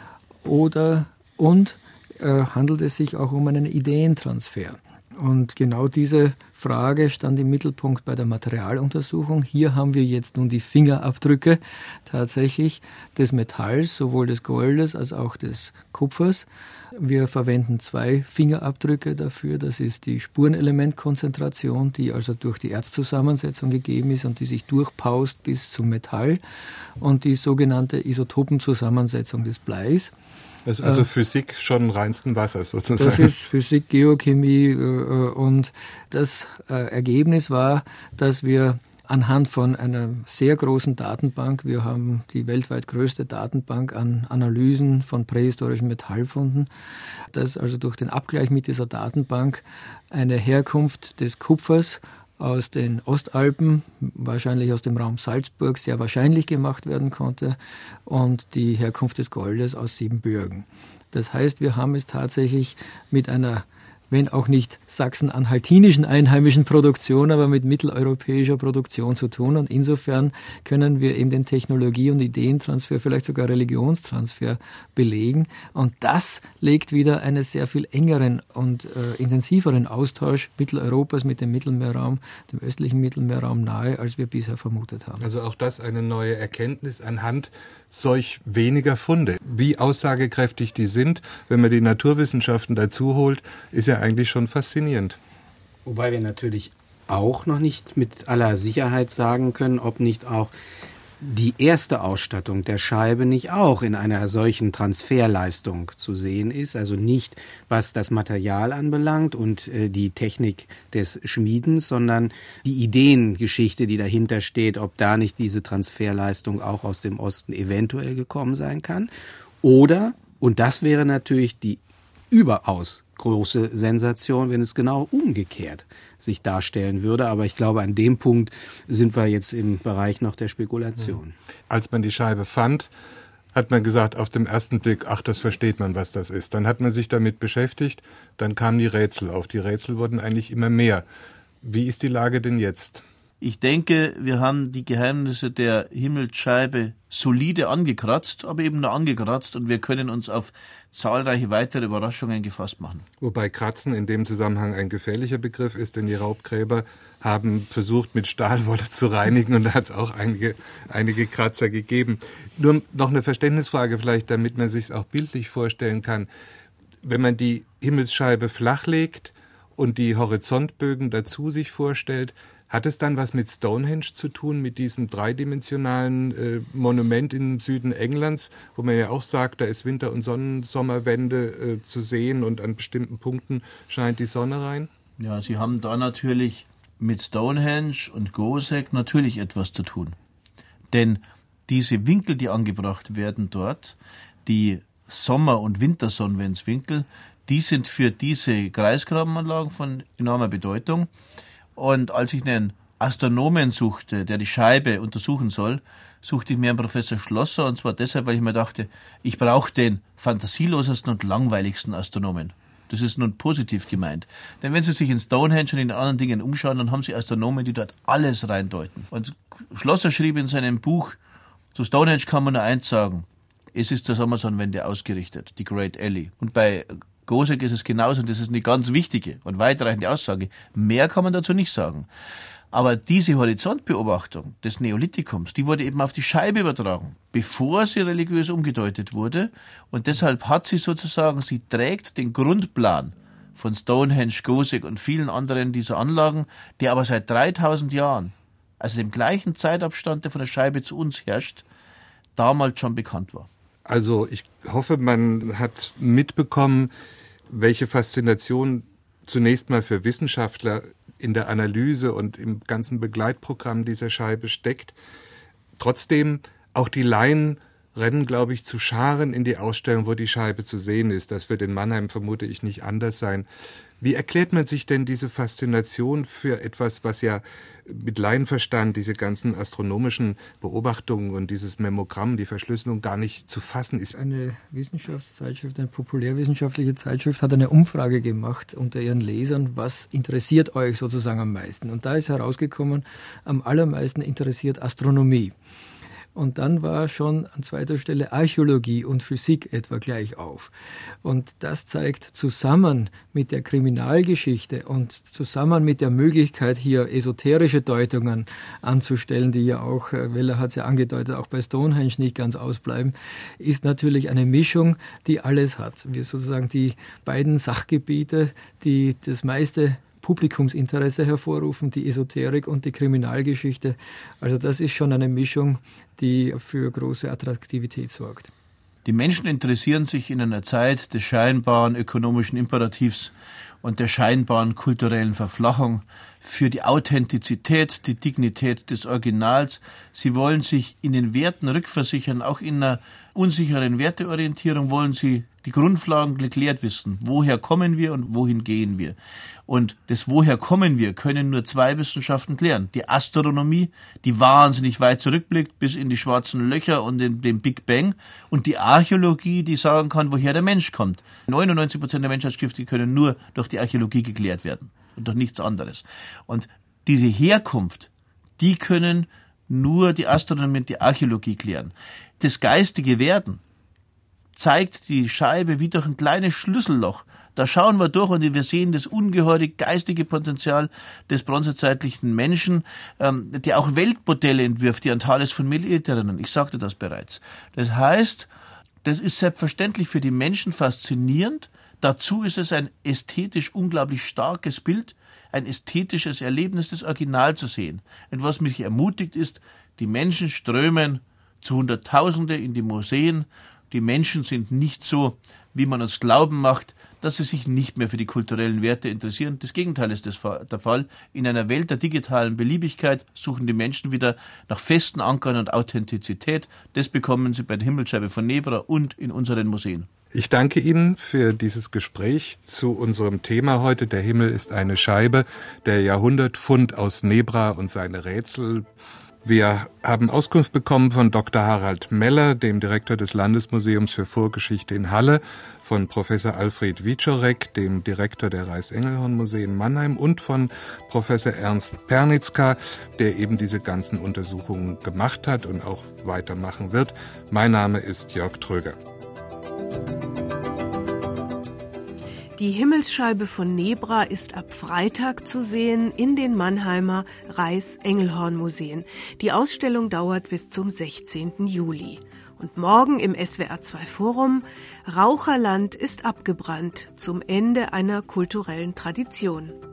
oder und äh, handelt es sich auch um einen Ideentransfer. Und genau diese Frage stand im Mittelpunkt bei der Materialuntersuchung. Hier haben wir jetzt nun die Fingerabdrücke tatsächlich des Metalls, sowohl des Goldes als auch des Kupfers. Wir verwenden zwei Fingerabdrücke dafür. Das ist die Spurenelementkonzentration, die also durch die Erzzusammensetzung gegeben ist und die sich durchpaust bis zum Metall, und die sogenannte Isotopenzusammensetzung des Bleis. Das ist also äh, Physik schon reinsten Wassers sozusagen. Das ist Physik, Geochemie, äh, und das äh, Ergebnis war, dass wir anhand von einer sehr großen Datenbank, wir haben die weltweit größte Datenbank an Analysen von prähistorischen Metallfunden, dass also durch den Abgleich mit dieser Datenbank eine Herkunft des Kupfers aus den Ostalpen, wahrscheinlich aus dem Raum Salzburg, sehr wahrscheinlich gemacht werden konnte, und die Herkunft des Goldes aus Siebenbürgen. Das heißt, wir haben es tatsächlich mit einer, wenn auch nicht sachsen-anhaltinischen einheimischen Produktion, aber mit mitteleuropäischer Produktion zu tun. Und insofern können wir eben den Technologie- und Ideentransfer, vielleicht sogar Religionstransfer belegen. Und das legt wieder einen sehr viel engeren und äh, intensiveren Austausch Mitteleuropas mit dem Mittelmeerraum, dem östlichen Mittelmeerraum nahe, als wir bisher vermutet haben. Also auch das eine neue Erkenntnis anhand solch weniger Funde. Wie aussagekräftig die sind, wenn man die Naturwissenschaften dazu holt, ist ja eigentlich schon faszinierend. Wobei wir natürlich auch noch nicht mit aller Sicherheit sagen können, ob nicht auch die erste Ausstattung der Scheibe nicht auch in einer solchen Transferleistung zu sehen ist, also nicht was das Material anbelangt und äh, die Technik des Schmiedens, sondern die Ideengeschichte, die dahinter steht, ob da nicht diese Transferleistung auch aus dem Osten eventuell gekommen sein kann. Oder, und das wäre natürlich die überaus große Sensation, wenn es genau umgekehrt sich darstellen würde. Aber ich glaube, an dem Punkt sind wir jetzt im Bereich noch der Spekulation. Als man die Scheibe fand, hat man gesagt, auf dem ersten Blick, ach, das versteht man, was das ist. Dann hat man sich damit beschäftigt, dann kamen die Rätsel auf. Die Rätsel wurden eigentlich immer mehr. Wie ist die Lage denn jetzt? Ich denke, wir haben die Geheimnisse der Himmelsscheibe solide angekratzt, aber eben nur angekratzt, und wir können uns auf zahlreiche weitere Überraschungen gefasst machen. Wobei Kratzen in dem Zusammenhang ein gefährlicher Begriff ist, denn die Raubgräber haben versucht, mit Stahlwolle zu reinigen, und da hat es auch einige, einige Kratzer gegeben. Nur noch eine Verständnisfrage vielleicht, damit man sich es auch bildlich vorstellen kann. Wenn man die Himmelsscheibe flachlegt und die Horizontbögen dazu sich vorstellt, hat es dann was mit Stonehenge zu tun, mit diesem dreidimensionalen äh, Monument im Süden Englands, wo man ja auch sagt, da ist Winter- und Sonnen-Sommerwende äh, zu sehen und an bestimmten Punkten scheint die Sonne rein? Ja, Sie haben da natürlich mit Stonehenge und Goseck natürlich etwas zu tun. Denn diese Winkel, die angebracht werden dort, die Sommer- und Wintersonnenwinkel, die sind für diese Kreisgrabenanlagen von enormer Bedeutung. Und als ich einen Astronomen suchte, der die Scheibe untersuchen soll, suchte ich mir einen Professor Schlosser, und zwar deshalb, weil ich mir dachte, ich brauche den fantasielosesten und langweiligsten Astronomen. Das ist nun positiv gemeint. Denn wenn Sie sich in Stonehenge und in anderen Dingen umschauen, dann haben Sie Astronomen, die dort alles reindeuten. Und Schlosser schrieb in seinem Buch, zu Stonehenge kann man nur eins sagen, es ist zur Sommersonnenwende ausgerichtet, die Great Alley. Und bei Goseck ist es genauso, und das ist eine ganz wichtige und weitreichende Aussage. Mehr kann man dazu nicht sagen. Aber diese Horizontbeobachtung des Neolithikums, die wurde eben auf die Scheibe übertragen, bevor sie religiös umgedeutet wurde. Und deshalb hat sie sozusagen, sie trägt den Grundplan von Stonehenge, Goseck und vielen anderen dieser Anlagen, der aber seit dreitausend Jahren, also dem gleichen Zeitabstand, der von der Scheibe zu uns herrscht, damals schon bekannt war. Also ich hoffe, man hat mitbekommen, welche Faszination zunächst mal für Wissenschaftler in der Analyse und im ganzen Begleitprogramm dieser Scheibe steckt. Trotzdem, auch die Laien rennen, glaube ich, zu Scharen in die Ausstellung, wo die Scheibe zu sehen ist. Das wird in Mannheim, vermute ich, nicht anders sein. Wie erklärt man sich denn diese Faszination für etwas, was ja mit Laienverstand, diese ganzen astronomischen Beobachtungen und dieses Memogramm, die Verschlüsselung, gar nicht zu fassen ist? Eine Wissenschaftszeitschrift, eine populärwissenschaftliche Zeitschrift hat eine Umfrage gemacht unter ihren Lesern, was interessiert euch sozusagen am meisten? Und da ist herausgekommen, am allermeisten interessiert Astronomie. Und dann war schon an zweiter Stelle Archäologie und Physik etwa gleich auf. Und das zeigt zusammen mit der Kriminalgeschichte und zusammen mit der Möglichkeit, hier esoterische Deutungen anzustellen, die ja auch, Weller hat es ja angedeutet, auch bei Stonehenge nicht ganz ausbleiben, ist natürlich eine Mischung, die alles hat. Wir sozusagen die beiden Sachgebiete, die das meiste Publikumsinteresse hervorrufen, die Esoterik und die Kriminalgeschichte. Also das ist schon eine Mischung, die für große Attraktivität sorgt. Die Menschen interessieren sich in einer Zeit des scheinbaren ökonomischen Imperativs und der scheinbaren kulturellen Verflachung für die Authentizität, die Dignität des Originals. Sie wollen sich in den Werten rückversichern, auch in einer unsicheren Werteorientierung wollen sie die Grundlagen geklärt wissen. Woher kommen wir und wohin gehen wir? Und das Woher kommen wir können nur zwei Wissenschaften klären. Die Astronomie, die wahnsinnig weit zurückblickt bis in die schwarzen Löcher und in den Big Bang. Und die Archäologie, die sagen kann, woher der Mensch kommt. neunundneunzig Prozent der Menschheitsgeschichte können nur durch die Archäologie geklärt werden und durch nichts anderes. Und diese Herkunft, die können nur die Astronomie und die Archäologie klären. Das geistige Werden zeigt die Scheibe wie durch ein kleines Schlüsselloch. Da schauen wir durch und wir sehen das ungeheure geistige Potenzial des bronzezeitlichen Menschen, ähm, der auch Weltmodelle entwirft, die an Thales von Milet erinnern. Ich sagte das bereits. Das heißt, das ist selbstverständlich für die Menschen faszinierend. Dazu ist es ein ästhetisch unglaublich starkes Bild, ein ästhetisches Erlebnis, das Original zu sehen. Und was mich ermutigt ist, Die Menschen strömen zu Hunderttausende in die Museen. Die Menschen sind nicht so, wie man uns glauben macht, dass sie sich nicht mehr für die kulturellen Werte interessieren. Das Gegenteil ist das der Fall. In einer Welt der digitalen Beliebigkeit suchen die Menschen wieder nach festen Ankern und Authentizität. Das bekommen sie bei der Himmelsscheibe von Nebra und in unseren Museen. Ich danke Ihnen für dieses Gespräch zu unserem Thema heute. Der Himmel ist eine Scheibe, der Jahrhundertfund aus Nebra und seine Rätsel. Wir haben Auskunft bekommen von Doktor Harald Meller, dem Direktor des Landesmuseums für Vorgeschichte in Halle, von Professor Alfred Wieczorek, dem Direktor der Reichs-Engelhorn-Museen Mannheim und von Professor Ernst Pernitzka, der eben diese ganzen Untersuchungen gemacht hat und auch weitermachen wird. Mein Name ist Jörg Tröger. Die Himmelsscheibe von Nebra ist ab Freitag zu sehen in den Mannheimer Reichs-Engelhorn-Museen. Die Ausstellung dauert bis zum sechzehnten Juli. Und morgen im S W R zwei Forum: Raucherland ist abgebrannt zum Ende einer kulturellen Tradition.